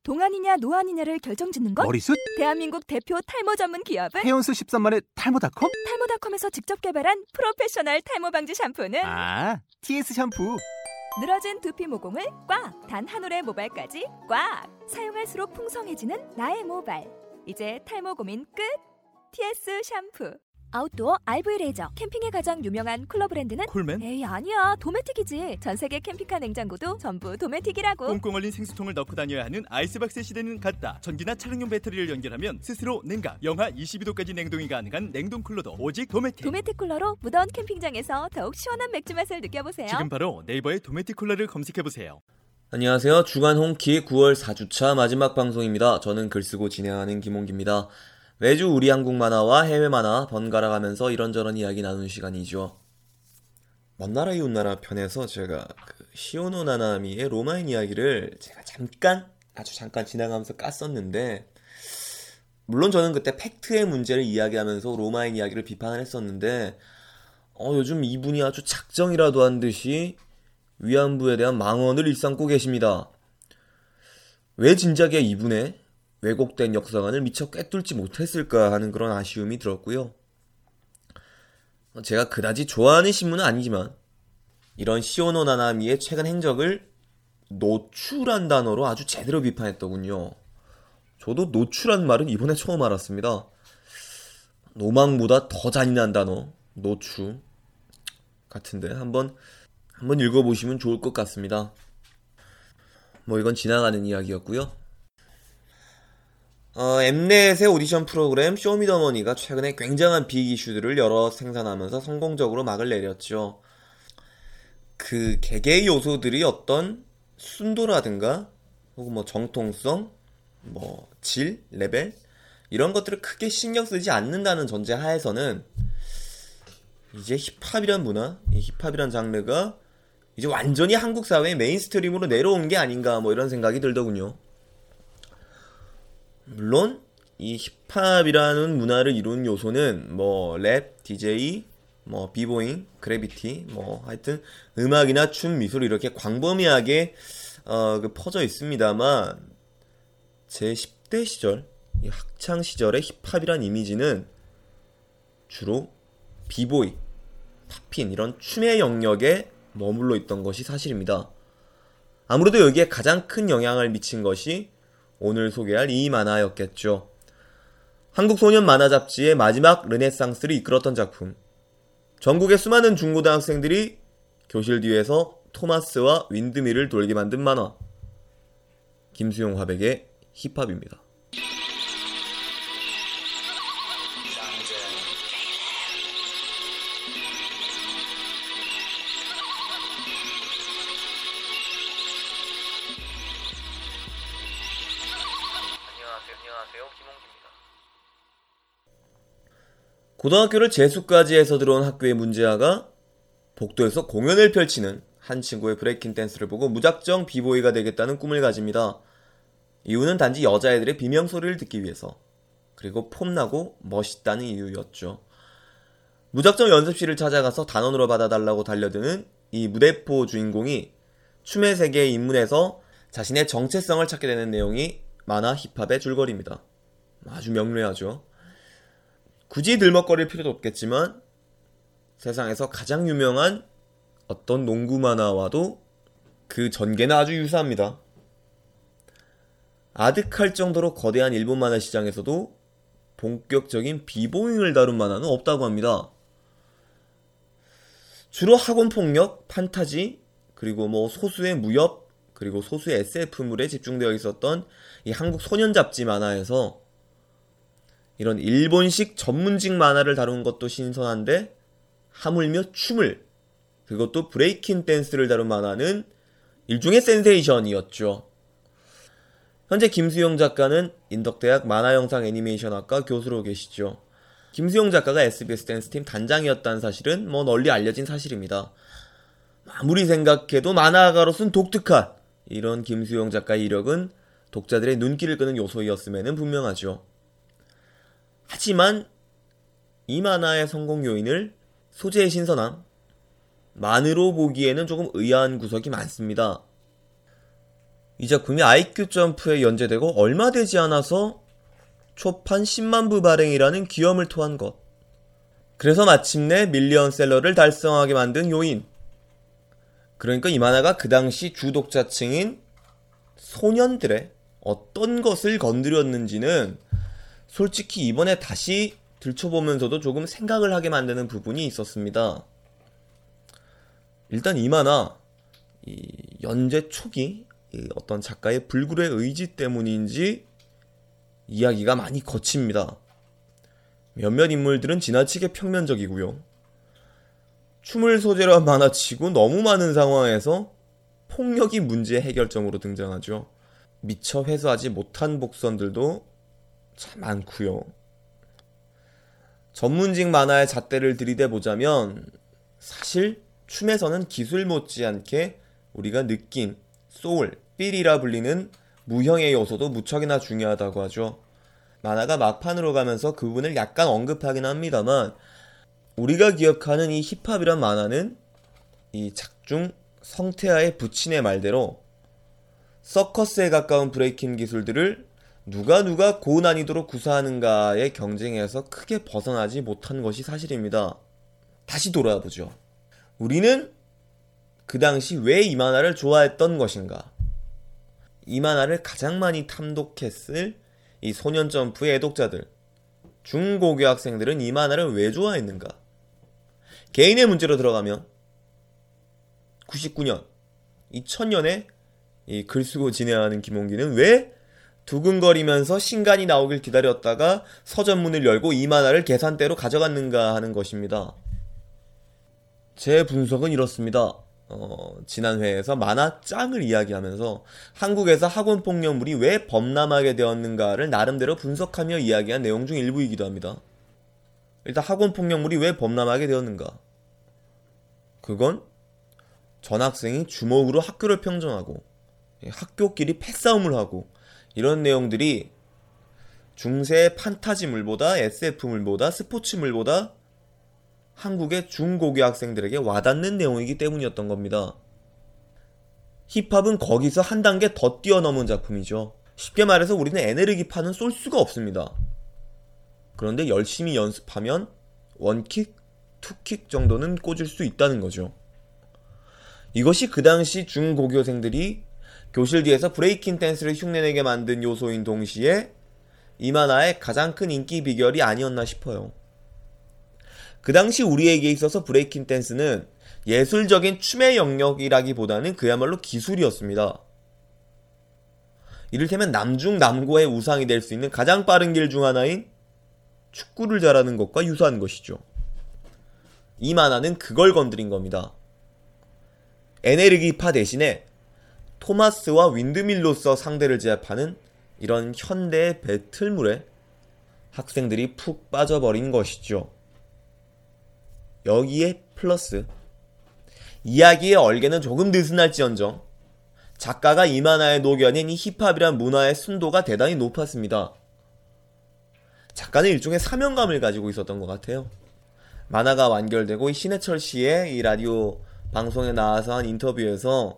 동안이냐 노안이냐를 결정짓는 것? 머리숱? 대한민국 대표 탈모 전문 기업은? 해온수 13만의 탈모닷컴? 탈모닷컴에서 직접 개발한 프로페셔널 탈모 방지 샴푸는? TS 샴푸! 늘어진 두피 모공을 꽉! 단 한 올의 모발까지 꽉! 사용할수록 풍성해지는 나의 모발. 이제 탈모 고민 끝! TS 샴푸. 아웃도어 RV 레저. 캠핑에 가장 유명한 쿨러 브랜드는? 콜맨? 에이 아니야, 도메틱이지. 전세계 캠핑카 냉장고도 전부 도메틱이라고. 꽁꽁 얼린 생수통을 넣고 다녀야 하는 아이스박스 시대는 갔다. 전기나 차량용 배터리를 연결하면 스스로 냉각, 영하 22도까지 냉동이 가능한 냉동 쿨러도 오직 도메틱. 도메틱 쿨러로 무더운 캠핑장에서 더욱 시원한 맥주 맛을 느껴보세요. 지금 바로 네이버에 도메틱 쿨러를 검색해보세요. 안녕하세요. 주간 홈키 9월 4주차 마지막 방송입니다. 저는 글쓰고 진행하는 김홍기입니다. 매주 우리 한국 만화와 해외 만화 번갈아 가면서 이런저런 이야기 나누는 시간이죠. 먼 나라 이웃 나라 편에서 제가 시오노 나나미의 로마인 이야기를 제가 아주 잠깐 지나가면서 깠었는데, 물론 저는 그때 팩트의 문제를 이야기하면서 로마인 이야기를 비판을 했었는데, 요즘 이분이 아주 작정이라도 한 듯이 위안부에 대한 망언을 일삼고 계십니다. 왜 진작에 이분의 왜곡된 역사관을 미처 꿰뚫지 못했을까 하는 그런 아쉬움이 들었고요. 제가 그다지 좋아하는 신문은 아니지만 이런 시오노 나나미의 최근 행적을 노출한 단어로 아주 제대로 비판했더군요. 저도 노출한 말은 이번에 처음 알았습니다. 노망보다 더 잔인한 단어, 노출 같은데 한번 읽어보시면 좋을 것 같습니다. 이건 지나가는 이야기였고요. 엠넷의 오디션 프로그램 쇼미더머니가 최근에 굉장한 빅 이슈들을 여러 생산하면서 성공적으로 막을 내렸죠. 그 개개의 요소들이 어떤 순도라든가 혹은 정통성, 질, 레벨 이런 것들을 크게 신경 쓰지 않는다는 전제 하에서는 이제 힙합이란 문화, 이 힙합이란 장르가 이제 완전히 한국 사회의 메인스트림으로 내려온 게 아닌가 이런 생각이 들더군요. 물론 이 힙합이라는 문화를 이룬 요소는 랩, DJ, 비보잉, 그래비티, 하여튼 음악이나 춤, 미술 이렇게 광범위하게 퍼져 있습니다만, 제 10대 시절, 이 학창 시절의 힙합이란 이미지는 주로 비보이, 팝핀 이런 춤의 영역에 머물러 있던 것이 사실입니다. 아무래도 여기에 가장 큰 영향을 미친 것이 오늘 소개할 이 만화였겠죠. 한국 소년 만화 잡지의 마지막 르네상스를 이끌었던 작품. 전국의 수많은 중고등학생들이 교실 뒤에서 토마스와 윈드밀을 돌게 만든 만화. 김수용 화백의 힙합입니다. 안녕하세요. 김홍기입니다. 고등학교를 재수까지 해서 들어온 학교의 문제아가 복도에서 공연을 펼치는 한 친구의 브레이킹 댄스를 보고 무작정 비보이가 되겠다는 꿈을 가집니다. 이유는 단지 여자애들의 비명소리를 듣기 위해서, 그리고 폼나고 멋있다는 이유였죠. 무작정 연습실을 찾아가서 단원으로 받아달라고 달려드는 이 무대포 주인공이 춤의 세계에 입문해서 자신의 정체성을 찾게 되는 내용이 만화 힙합의 줄거리입니다. 아주 명료하죠. 굳이 들먹거릴 필요도 없겠지만 세상에서 가장 유명한 어떤 농구 만화와도 그 전개는 아주 유사합니다. 아득할 정도로 거대한 일본 만화 시장에서도 본격적인 비보잉을 다룬 만화는 없다고 합니다. 주로 학원폭력, 판타지, 그리고 소수의 무협, 그리고 소수의 SF물에 집중되어 있었던 이 한국 소년 잡지 만화에서 이런 일본식 전문직 만화를 다룬 것도 신선한데, 하물며 춤을, 그것도 브레이킹 댄스를 다룬 만화는 일종의 센세이션이었죠. 현재 김수용 작가는 인덕대학 만화영상 애니메이션학과 교수로 계시죠. 김수용 작가가 SBS 댄스팀 단장이었다는 사실은 널리 알려진 사실입니다. 아무리 생각해도 만화가로서는 독특한 이런 김수용 작가의 이력은 독자들의 눈길을 끄는 요소였음에는 분명하죠. 하지만 이 만화의 성공 요인을 소재의 신선함 만으로 보기에는 조금 의아한 구석이 많습니다. 이 작품이 IQ 점프에 연재되고 얼마 되지 않아서 초판 10만 부 발행이라는 귀염을 토한 것. 그래서 마침내 밀리언셀러를 달성하게 만든 요인. 그러니까 이 만화가 그 당시 주독자층인 소년들의 어떤 것을 건드렸는지는 솔직히 이번에 다시 들춰보면서도 조금 생각을 하게 만드는 부분이 있었습니다. 일단 이 만화 연재 초기 어떤 작가의 불굴의 의지 때문인지 이야기가 많이 거칩니다. 몇몇 인물들은 지나치게 평면적이고요. 춤을 소재로 한 만화치고 너무 많은 상황에서 폭력이 문제의 해결점으로 등장하죠. 미처 회수하지 못한 복선들도 참 많고요. 전문직 만화의 잣대를 들이대보자면 사실 춤에서는 기술 못지않게 우리가 느낀 소울, 필이라 불리는 무형의 요소도 무척이나 중요하다고 하죠. 만화가 막판으로 가면서 그 부분을 약간 언급하긴 합니다만 우리가 기억하는 이 힙합이란 만화는 이 작중 성태하의 부친의 말대로 서커스에 가까운 브레이킹 기술들을 누가 고난이도로 구사하는가의 경쟁에서 크게 벗어나지 못한 것이 사실입니다. 다시 돌아보죠. 우리는 그 당시 왜 이 만화를 좋아했던 것인가? 이 만화를 가장 많이 탐독했을 이 소년점프의 애독자들, 중고교 학생들은 이 만화를 왜 좋아했는가? 개인의 문제로 들어가면 99년, 2000년에 이 글 쓰고 진행하는 김홍기는 왜 두근거리면서 신간이 나오길 기다렸다가 서점문을 열고 이 만화를 계산대로 가져갔는가 하는 것입니다. 제 분석은 이렇습니다. 지난 회에서 만화짱을 이야기하면서 한국에서 학원폭력물이 왜 범람하게 되었는가를 나름대로 분석하며 이야기한 내용 중 일부이기도 합니다. 일단 학원폭력물이 왜 범람하게 되었는가? 그건 전학생이 주먹으로 학교를 평정하고 학교끼리 패싸움을 하고 이런 내용들이 중세의 판타지물보다 SF물보다 스포츠물보다 한국의 중고교 학생들에게 와닿는 내용이기 때문이었던 겁니다. 힙합은 거기서 한 단계 더 뛰어넘은 작품이죠. 쉽게 말해서 우리는 에네르기파는 쏠 수가 없습니다. 그런데 열심히 연습하면 원킥, 투킥 정도는 꽂을 수 있다는 거죠. 이것이 그 당시 중고교생들이 교실 뒤에서 브레이킹 댄스를 흉내내게 만든 요소인 동시에 이 만화의 가장 큰 인기 비결이 아니었나 싶어요. 그 당시 우리에게 있어서 브레이킹 댄스는 예술적인 춤의 영역이라기보다는 그야말로 기술이었습니다. 이를테면 남중 남고의 우상이 될 수 있는 가장 빠른 길 중 하나인 축구를 잘하는 것과 유사한 것이죠. 이 만화는 그걸 건드린 겁니다. 에네르기파 대신에 토마스와 윈드밀로서 상대를 제압하는 이런 현대의 배틀물에 학생들이 푹 빠져버린 것이죠. 여기에 플러스 이야기의 얼개는 조금 느슨할지언정 작가가 이 만화에 녹여낸 이 힙합이란 문화의 순도가 대단히 높았습니다. 작가는 일종의 사명감을 가지고 있었던 것 같아요. 만화가 완결되고 신해철 씨의 이 라디오 방송에 나와서 한 인터뷰에서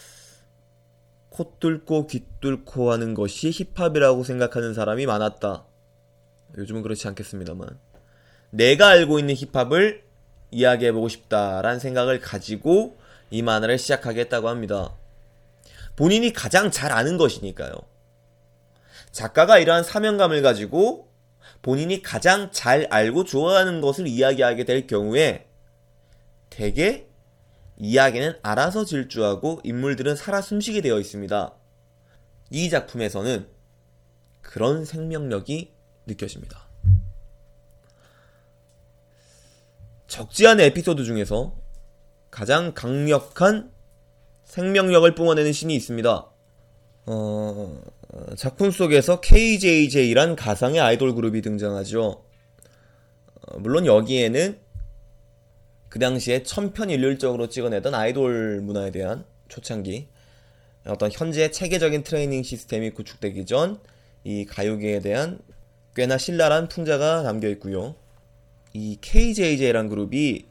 코 뚫고 귀 뚫고 하는 것이 힙합이라고 생각하는 사람이 많았다. 요즘은 그렇지 않겠습니다만 내가 알고 있는 힙합을 이야기해보고 싶다라는 생각을 가지고 이 만화를 시작하게 했다고 합니다. 본인이 가장 잘 아는 것이니까요. 작가가 이러한 사명감을 가지고 본인이 가장 잘 알고 좋아하는 것을 이야기하게 될 경우에 대개 이야기는 알아서 질주하고 인물들은 살아 숨쉬게 되어 있습니다. 이 작품에서는 그런 생명력이 느껴집니다. 적지 않은 에피소드 중에서 가장 강력한 생명력을 뿜어내는 씬이 있습니다. 작품 속에서 KJJ란 가상의 아이돌 그룹이 등장하죠. 물론 여기에는 그 당시에 천편일률적으로 찍어내던 아이돌 문화에 대한 초창기 어떤 현재 체계적인 트레이닝 시스템이 구축되기 전 이 가요계에 대한 꽤나 신랄한 풍자가 담겨 있고요. 이 KJJ란 그룹이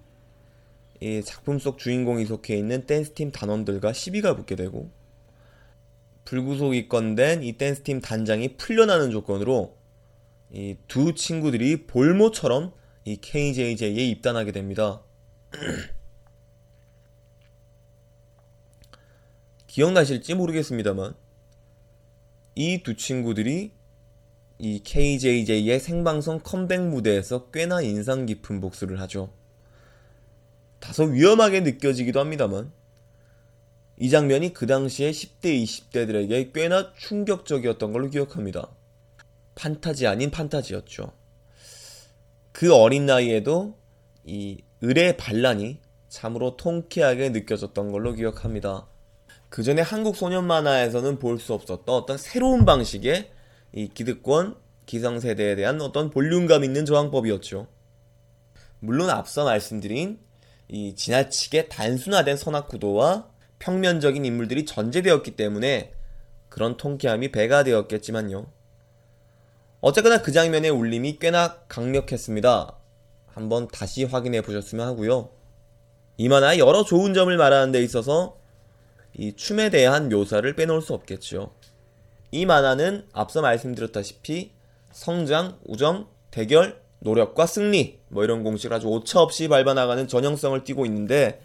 이 작품 속 주인공이 속해 있는 댄스팀 단원들과 시비가 붙게 되고 불구속 입건된 이 댄스팀 단장이 풀려나는 조건으로 이 두 친구들이 볼모처럼 이 KJJ에 입단하게 됩니다. 기억나실지 모르겠습니다만 이 두 친구들이 이 KJJ의 생방송 컴백 무대에서 꽤나 인상 깊은 복수를 하죠. 다소 위험하게 느껴지기도 합니다만 이 장면이 그 당시에 10대, 20대들에게 꽤나 충격적이었던 걸로 기억합니다. 판타지 아닌 판타지였죠. 그 어린 나이에도 이 을의 반란이 참으로 통쾌하게 느껴졌던 걸로 기억합니다. 그 전에 한국 소년 만화에서는 볼 수 없었던 어떤 새로운 방식의 이 기득권, 기성세대에 대한 어떤 볼륨감 있는 저항법이었죠. 물론 앞서 말씀드린 이 지나치게 단순화된 선악 구도와 평면적인 인물들이 전제되었기 때문에 그런 통쾌함이 배가 되었겠지만요. 어쨌거나 그 장면의 울림이 꽤나 강력했습니다. 한번 다시 확인해 보셨으면 하고요. 이 만화의 여러 좋은 점을 말하는 데 있어서 이 춤에 대한 묘사를 빼놓을 수 없겠죠. 이 만화는 앞서 말씀드렸다시피 성장, 우정, 대결, 노력과 승리 이런 공식을 아주 오차없이 밟아나가는 전형성을 띠고 있는데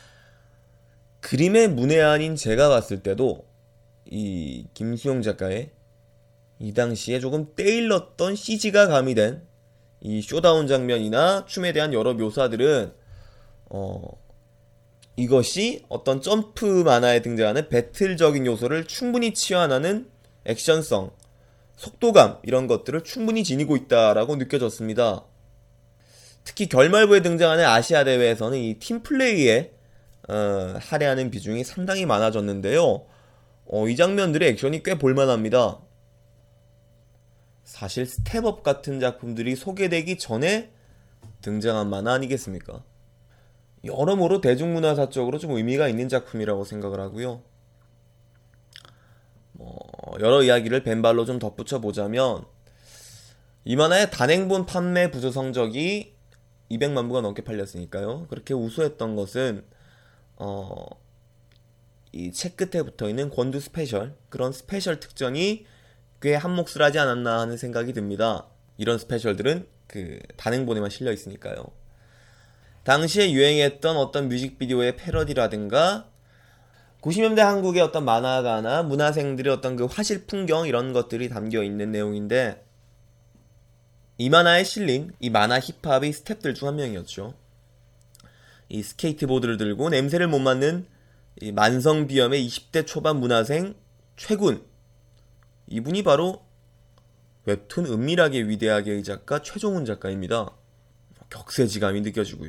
그림의 문외한인 제가 봤을 때도 이 김수용 작가의 이 당시에 조금 때일렀던 CG가 가미된 이 쇼다운 장면이나 춤에 대한 여러 묘사들은 이것이 어떤 점프 만화에 등장하는 배틀적인 요소를 충분히 치환하는 액션성, 속도감 이런 것들을 충분히 지니고 있다라고 느껴졌습니다. 특히 결말부에 등장하는 아시아 대회에서는 이 팀플레이에 할애하는 비중이 상당히 많아졌는데요. 이 장면들의 액션이 꽤 볼만합니다. 사실 스텝업 같은 작품들이 소개되기 전에 등장한 만화 아니겠습니까? 여러모로 대중문화사적으로 좀 의미가 있는 작품이라고 생각을 하고요. 여러 이야기를 벤발로 좀 덧붙여 보자면 이 만화의 단행본 판매 부수 성적이 200만 부가 넘게 팔렸으니까요. 그렇게 우수했던 것은 이 책 끝에 붙어있는 권두 스페셜, 그런 스페셜 특전이 꽤 한몫을 하지 않았나 하는 생각이 듭니다. 이런 스페셜들은 그 단행본에만 실려 있으니까요. 당시에 유행했던 어떤 뮤직비디오의 패러디라든가 90년대 한국의 어떤 만화가나 문화생들의 어떤 그 화실 풍경 이런 것들이 담겨 있는 내용인데 이 만화에 실린 이 만화 힙합의 스텝들 중 한 명이었죠. 이 스케이트보드를 들고 냄새를 못 맡는 이 만성비염의 20대 초반 문화생 최군, 이분이 바로 웹툰 은밀하게 위대하게의 작가 최종훈 작가입니다. 격세지감이 느껴지고요.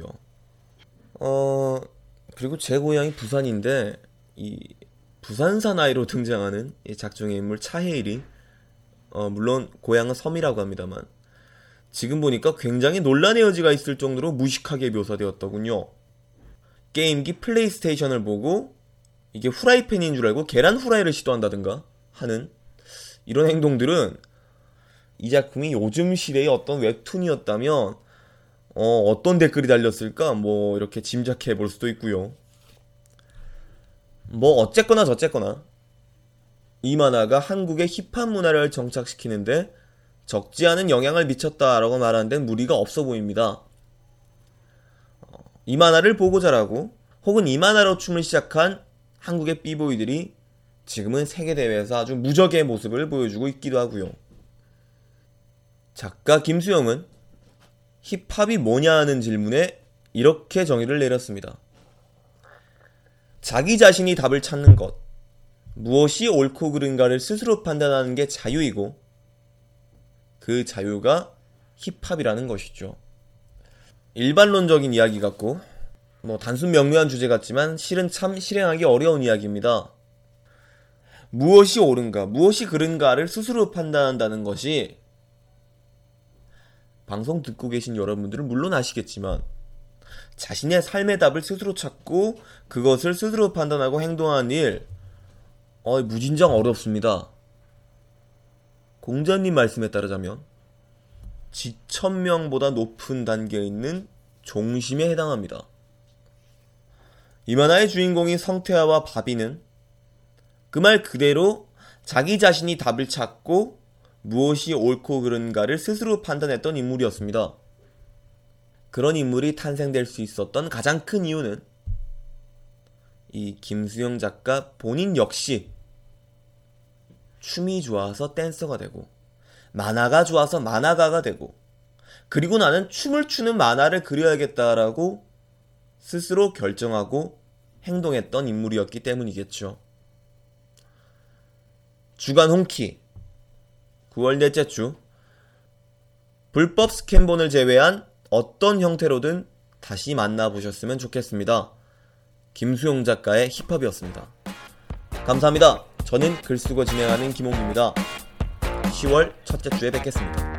그리고 제 고향이 부산인데 이 부산 사나이로 등장하는 이 작중의 인물 차혜일이 물론 고향은 섬이라고 합니다만 지금 보니까 굉장히 논란의 여지가 있을 정도로 무식하게 묘사되었더군요. 게임기 플레이스테이션을 보고 이게 후라이팬인 줄 알고 계란 후라이를 시도한다든가 하는 이런 행동들은 이 작품이 요즘 시대의 어떤 웹툰이었다면 어떤 댓글이 달렸을까 이렇게 짐작해 볼 수도 있고요. 어쨌거나 저쨌거나 이 만화가 한국의 힙합 문화를 정착시키는데 적지 않은 영향을 미쳤다라고 말하는 데는 무리가 없어 보입니다. 이 만화를 보고 자라고 혹은 이 만화로 춤을 시작한 한국의 삐보이들이 지금은 세계대회에서 아주 무적의 모습을 보여주고 있기도 하고요. 작가 김수영은 힙합이 뭐냐 하는 질문에 이렇게 정의를 내렸습니다. 자기 자신이 답을 찾는 것, 무엇이 옳고 그른가를 스스로 판단하는 게 자유이고 그 자유가 힙합이라는 것이죠. 일반론적인 이야기 같고 단순 명료한 주제 같지만 실은 참 실행하기 어려운 이야기입니다. 무엇이 옳은가, 무엇이 그른가를 스스로 판단한다는 것이 방송 듣고 계신 여러분들은 물론 아시겠지만 자신의 삶의 답을 스스로 찾고 그것을 스스로 판단하고 행동하는 일 무진장 어렵습니다. 공자님 말씀에 따르자면 지천명보다 높은 단계에 있는 종심에 해당합니다. 이 만화의 주인공인 성태아와 바비는 그 말 그대로 자기 자신이 답을 찾고 무엇이 옳고 그른가를 스스로 판단했던 인물이었습니다. 그런 인물이 탄생될 수 있었던 가장 큰 이유는 이 김수영 작가 본인 역시 춤이 좋아서 댄서가 되고 만화가 좋아서 만화가가 되고 그리고 나는 춤을 추는 만화를 그려야겠다라고 스스로 결정하고 행동했던 인물이었기 때문이겠죠. 주간 홍키 9월 넷째 주 불법 스캔본을 제외한 어떤 형태로든 다시 만나보셨으면 좋겠습니다. 김수용 작가의 힙합이었습니다. 감사합니다. 저는 글쓰고 진행하는 김홍기입니다. 10월 첫째 주에 뵙겠습니다.